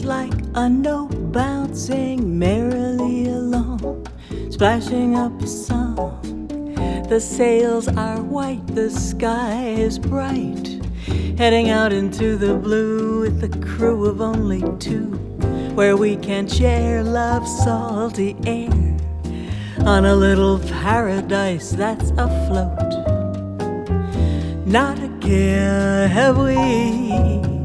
like a note bouncing merrily along, splashing up a song. The sails are white, the sky is bright, heading out into the blue with a crew of only two, where we can share love's salty air on a little paradise that's afloat. Not a care have we,